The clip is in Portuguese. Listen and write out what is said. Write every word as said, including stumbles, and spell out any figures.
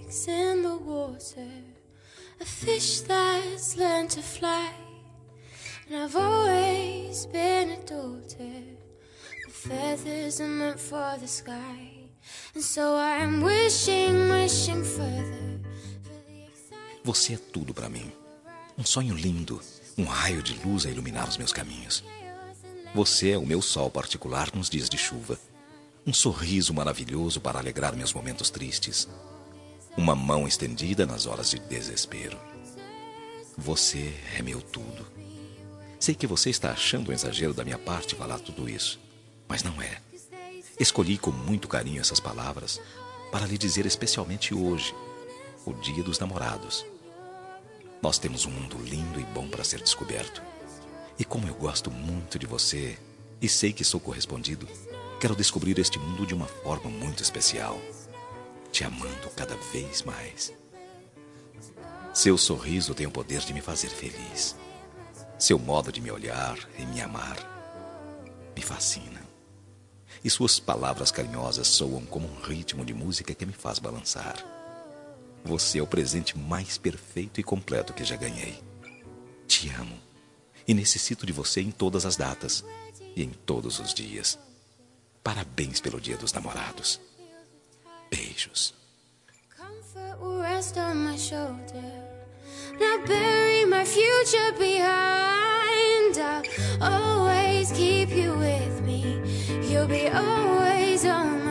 snakes in the water, a fish that's learned to fly. And I've always been a daughter, the feathers are meant for the sky. And so I'm wishing, wishing further. Você é tudo para mim. Um sonho lindo, um raio de luz a iluminar os meus caminhos. Você é o meu sol particular nos dias de chuva. Um sorriso maravilhoso para alegrar meus momentos tristes. Uma mão estendida nas horas de desespero. Você é meu tudo. Sei que você está achando um exagero da minha parte falar tudo isso, mas não é. Escolhi com muito carinho essas palavras para lhe dizer especialmente hoje, o Dia dos Namorados. Nós temos um mundo lindo e bom para ser descoberto. E como eu gosto muito de você e sei que sou correspondido, quero descobrir este mundo de uma forma muito especial, te amando cada vez mais. Seu sorriso tem o poder de me fazer feliz. Seu modo de me olhar e me amar me fascina. E suas palavras carinhosas soam como um ritmo de música que me faz balançar. Você é o presente mais perfeito e completo que já ganhei. Te amo e necessito de você em todas as datas e em todos os dias. Parabéns pelo Dia dos Namorados. Beijos. Comfort will rest on my shoulder. Now bury my future behind. I'll always keep you with me. You'll be always on my